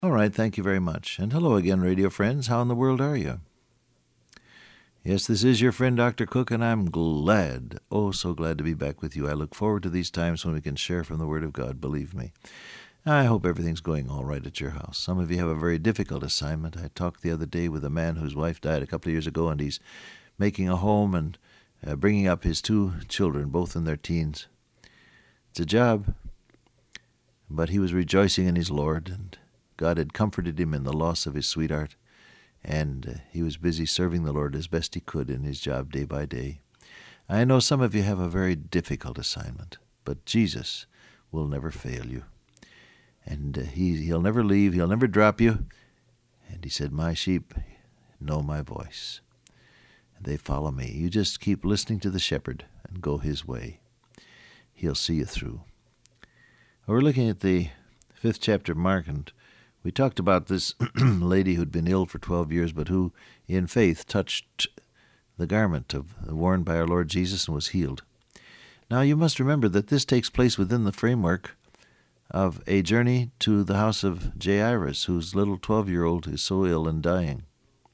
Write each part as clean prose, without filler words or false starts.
All right, thank you very much. And hello again, radio friends. How in the world are you? Yes, this is your friend Dr. Cook, and I'm glad, oh so glad to be back with you. I look forward to these times when we can share from the Word of God, believe me. I hope everything's going all right at your house. Some of you have a very difficult assignment. I talked the other day with a man whose wife died a couple of years ago, and he's making a home and bringing up his two children, both in their teens. It's a job, but he was rejoicing in his Lord, and God had comforted him in the loss of his sweetheart, and he was busy serving the Lord as best he could in his job day by day. I know some of you have a very difficult assignment, but Jesus will never fail you. And he'll never leave, he'll never drop you. And he said, my sheep know my voice, and they follow me. You just keep listening to the shepherd and go his way. He'll see you through. We're looking at the 5th chapter of Mark, and we talked about this lady who'd been ill for 12 years, but who, in faith, touched the garment worn by our Lord Jesus and was healed. Now, you must remember that this takes place within the framework of a journey to the house of Jairus, whose little 12-year-old is so ill and dying.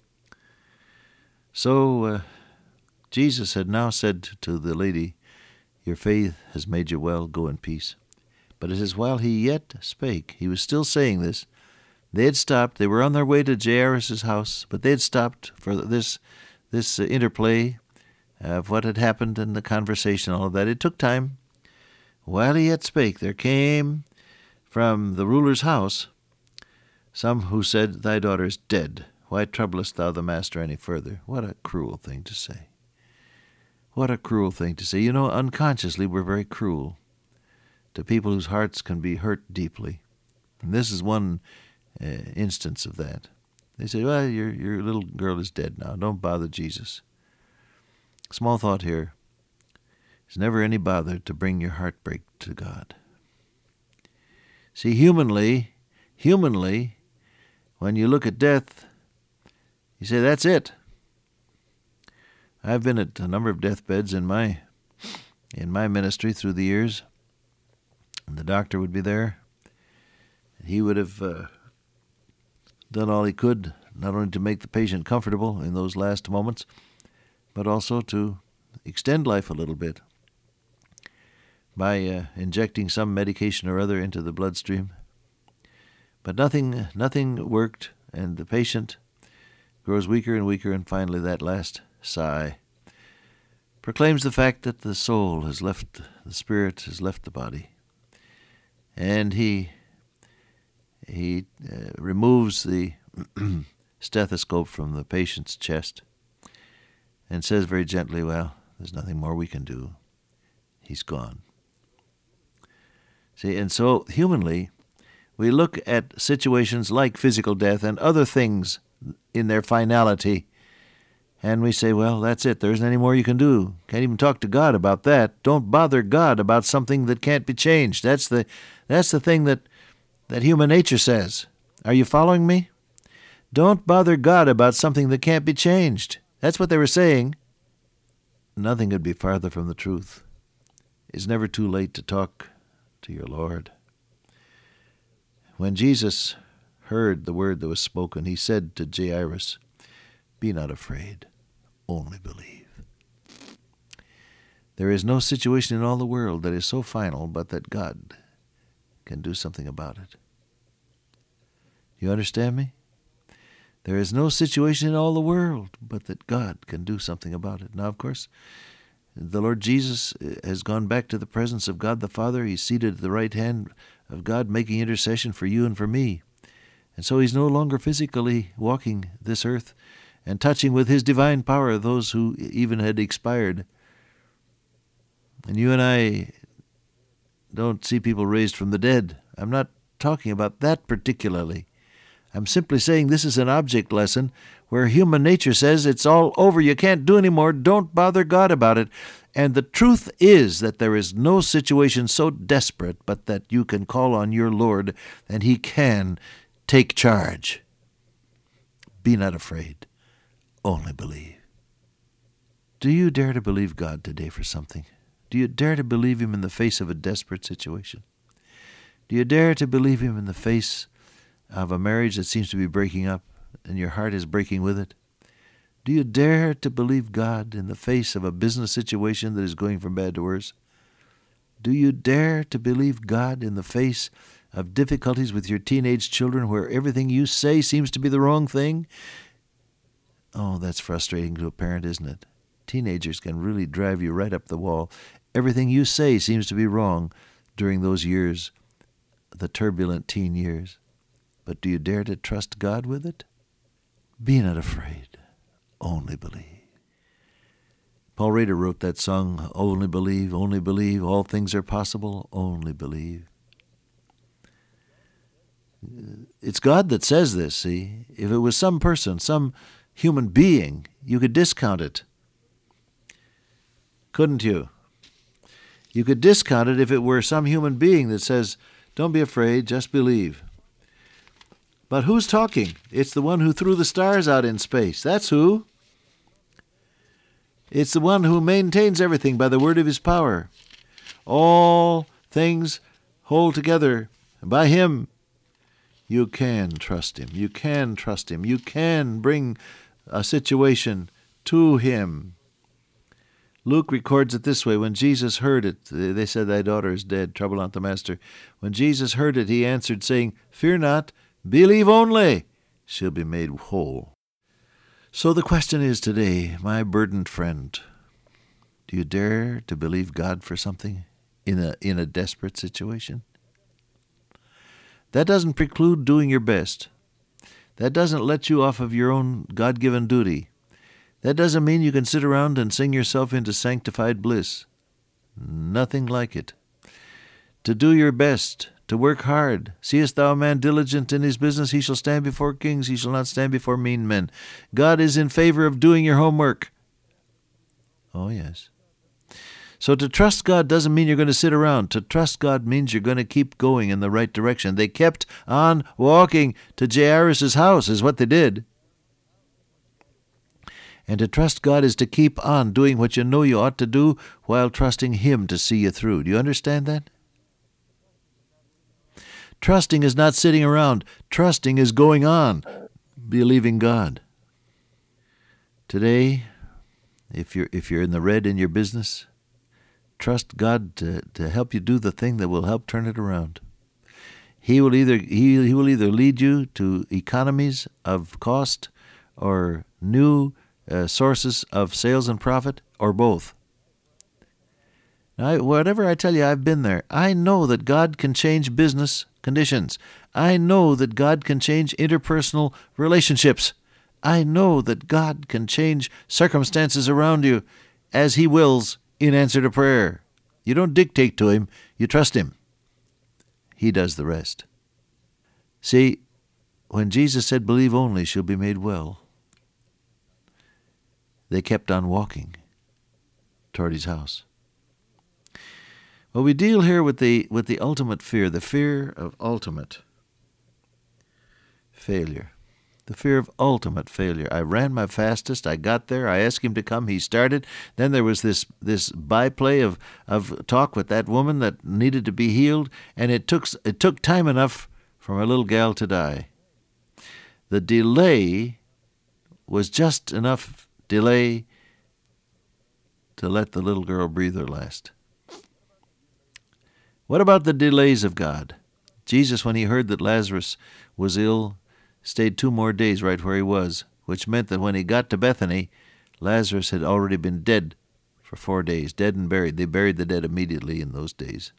So, Jesus had now said to the lady, your faith has made you well, go in peace. But it says, while he yet spake, he was still saying this, they had stopped. They were on their way to Jairus' house, but they had stopped for this interplay of what had happened and the conversation, all of that. It took time. While he yet spake, there came from the ruler's house some who said, thy daughter is dead. Why troublest thou the master any further? What a cruel thing to say. What a cruel thing to say. You know, unconsciously we're very cruel to people whose hearts can be hurt deeply. And this is one instance of that. They say, well, your little girl is dead now. Don't bother Jesus. Small thought here. It's never any bother to bring your heartbreak to God. See, humanly, when you look at death, you say, that's it. I've been at a number of deathbeds in my ministry through the years, and the doctor would be there. He would have done all he could, not only to make the patient comfortable in those last moments, but also to extend life a little bit by injecting some medication or other into the bloodstream. But nothing worked, and the patient grows weaker and weaker, and finally that last sigh proclaims the fact that the soul has left, the spirit has left the body. And he removes the stethoscope from the patient's chest and says very gently, well, there's nothing more we can do. He's gone. See, and so humanly, we look at situations like physical death and other things in their finality, and we say, well, that's it. There isn't any more you can do. Can't even talk to God about that. Don't bother God about something that can't be changed. That's the thing that human nature says. Are you following me? Don't bother God about something that can't be changed. That's what they were saying. Nothing could be farther from the truth. It's never too late to talk to your Lord. When Jesus heard the word that was spoken, he said to Jairus, be not afraid, only believe. There is no situation in all the world that is so final but that God can do something about it. You understand me? There is no situation in all the world but that God can do something about it. Now, of course, the Lord Jesus has gone back to the presence of God the Father. He's seated at the right hand of God, making intercession for you and for me. And so he's no longer physically walking this earth and touching with his divine power those who even had expired. And you and I don't see people raised from the dead. I'm not talking about that particularly. I'm simply saying this is an object lesson where human nature says it's all over, you can't do anymore, don't bother God about it. And the truth is that there is no situation so desperate but that you can call on your Lord and he can take charge. Be not afraid, only believe. Do you dare to believe God today for something? Do you dare to believe him in the face of a desperate situation? Do you dare to believe him in the face of a marriage that seems to be breaking up and your heart is breaking with it? Do you dare to believe God in the face of a business situation that is going from bad to worse? Do you dare to believe God in the face of difficulties with your teenage children where everything you say seems to be the wrong thing? Oh, that's frustrating to a parent, isn't it? Teenagers can really drive you right up the wall. Everything you say seems to be wrong during those years, the turbulent teen years. But do you dare to trust God with it? Be not afraid. Only believe. Paul Rader wrote that song, only believe, all things are possible, only believe. It's God that says this, see? If it was some person, some human being, you could discount it. Couldn't you? You could discount it if it were some human being that says, don't be afraid, just believe. But who's talking? It's the one who threw the stars out in space. That's who. It's the one who maintains everything by the word of his power. All things hold together by him. You can trust him. You can trust him. You can bring a situation to him. Luke records it this way. When Jesus heard it, they said, thy daughter is dead, trouble not the master. When Jesus heard it, he answered, saying, fear not, believe only, she'll be made whole. So the question is today, my burdened friend, do you dare to believe God for something in a desperate situation? That doesn't preclude doing your best. That doesn't let you off of your own God-given duty. That doesn't mean you can sit around and sing yourself into sanctified bliss. Nothing like it. To do your best, to work hard. Seest thou a man diligent in his business? He shall stand before kings. He shall not stand before mean men. God is in favor of doing your homework. Oh, yes. So to trust God doesn't mean you're going to sit around. To trust God means you're going to keep going in the right direction. They kept on walking to Jairus' house is what they did. And to trust God is to keep on doing what you know you ought to do while trusting him to see you through. Do you understand that? Trusting is not sitting around. Trusting is going on, believing God. Today, if you're in the red in your business, trust God to help you do the thing that will help turn it around. He will either lead you to economies of cost or new sources of sales and profit, or both. Now, whatever I tell you, I've been there. I know that God can change business conditions. I know that God can change interpersonal relationships. I know that God can change circumstances around you as he wills in answer to prayer. You don't dictate to him, you trust him. He does the rest. See, when Jesus said, believe only, she'll be made well, they kept on walking toward his house. Well, we deal here with the ultimate fear, the fear of ultimate failure. The fear of ultimate failure. I ran my fastest. I got there. I asked him to come. He started. Then there was this byplay of talk with that woman that needed to be healed, and it took time enough for my little gal to die. The delay was just enough delay to let the little girl breathe her last. What about the delays of God? Jesus, when he heard that Lazarus was ill, stayed 2 more days right where he was, which meant that when he got to Bethany, Lazarus had already been dead for 4 days, dead and buried. They buried the dead immediately in those days.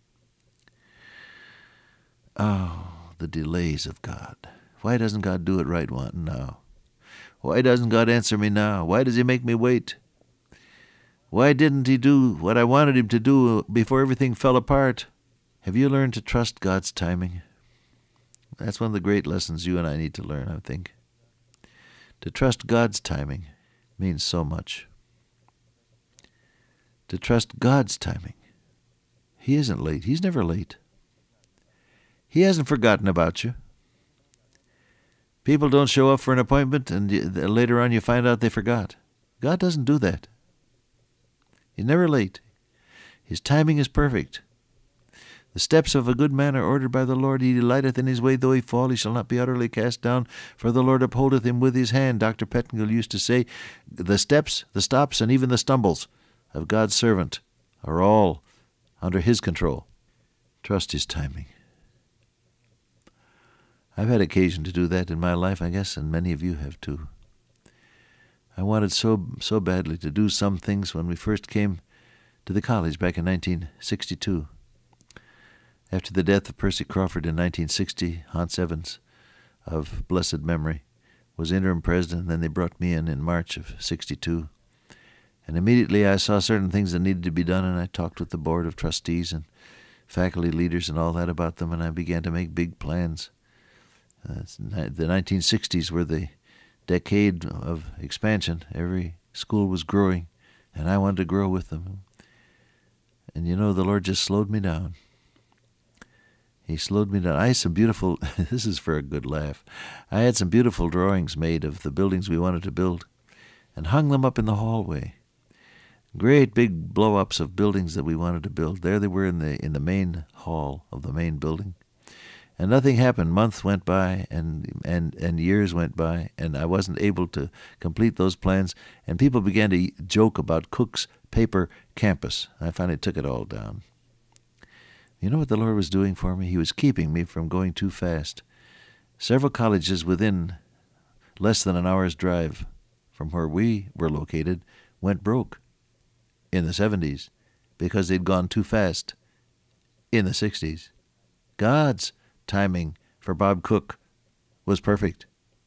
Oh, the delays of God. Why doesn't God do it right now? Why doesn't God answer me now? Why does he make me wait? Why didn't he do what I wanted him to do before everything fell apart? Have you learned to trust God's timing? That's one of the great lessons you and I need to learn, I think. To trust God's timing means so much. To trust God's timing. He isn't late. He's never late. He hasn't forgotten about you. People don't show up for an appointment and later on you find out they forgot. God doesn't do that. He's never late. His timing is perfect. The steps of a good man are ordered by the Lord. He delighteth in his way. Though he fall, he shall not be utterly cast down, for the Lord upholdeth him with his hand. Dr. Pettingill used to say, the steps, the stops, and even the stumbles of God's servant are all under his control. Trust his timing. I've had occasion to do that in my life, I guess, and many of you have too. I wanted so badly to do some things when we first came to the college back in 1962. After the death of Percy Crawford in 1960, Hans Evans, of blessed memory, was interim president, and then they brought me in March of 62. And immediately I saw certain things that needed to be done, and I talked with the board of trustees and faculty leaders and all that about them, and I began to make big plans. The 1960s were the decade of expansion. Every school was growing, and I wanted to grow with them. And the Lord just slowed me down. He slowed me down. I had some beautiful, this is for a good laugh, I had some beautiful drawings made of the buildings we wanted to build and hung them up in the hallway. Great big blow-ups of buildings that we wanted to build. There they were in the main hall of the main building. And nothing happened. Months went by and years went by, and I wasn't able to complete those plans. And people began to joke about Cook's paper campus. I finally took it all down. You know what the Lord was doing for me? He was keeping me from going too fast. Several colleges within less than an hour's drive from where we were located went broke in the 70s because they'd gone too fast in the 60s. God's timing for Bob Cook was perfect.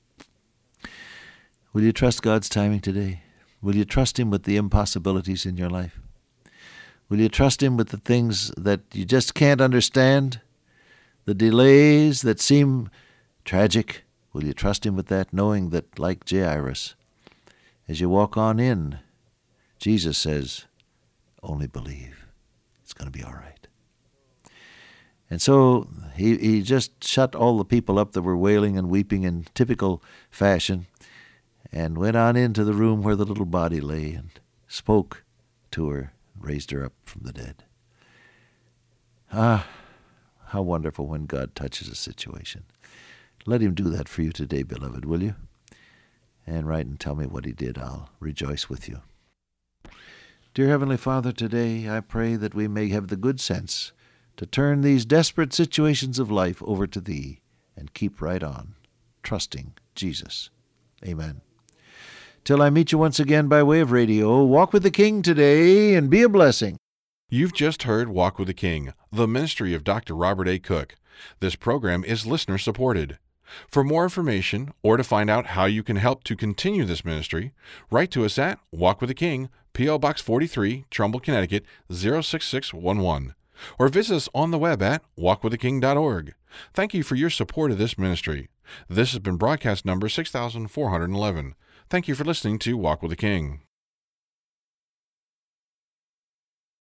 Will you trust God's timing today? Will you trust him with the impossibilities in your life? Will you trust him with the things that you just can't understand? The delays that seem tragic? Will you trust him with that, knowing that, like Jairus, as you walk on in, Jesus says, only believe. It's going to be all right. And so he just shut all the people up that were wailing and weeping in typical fashion and went on into the room where the little body lay and spoke to her, raised her up from the dead. Ah, how wonderful when God touches a situation. Let him do that for you today, beloved, will you? And write and tell me what he did. I'll rejoice with you. Dear Heavenly Father, today I pray that we may have the good sense to turn these desperate situations of life over to thee and keep right on, trusting Jesus. Amen. Till I meet you once again by way of radio, walk with the King today and be a blessing. You've just heard Walk with the King, the ministry of Dr. Robert A. Cook. This program is listener-supported. For more information or to find out how you can help to continue this ministry, write to us at Walk with the King, P.O. Box 43, Trumbull, Connecticut, 06611. Or visit us on the web at walkwiththeking.org. Thank you for your support of this ministry. This has been broadcast number 6411. Thank you for listening to Walk with the King.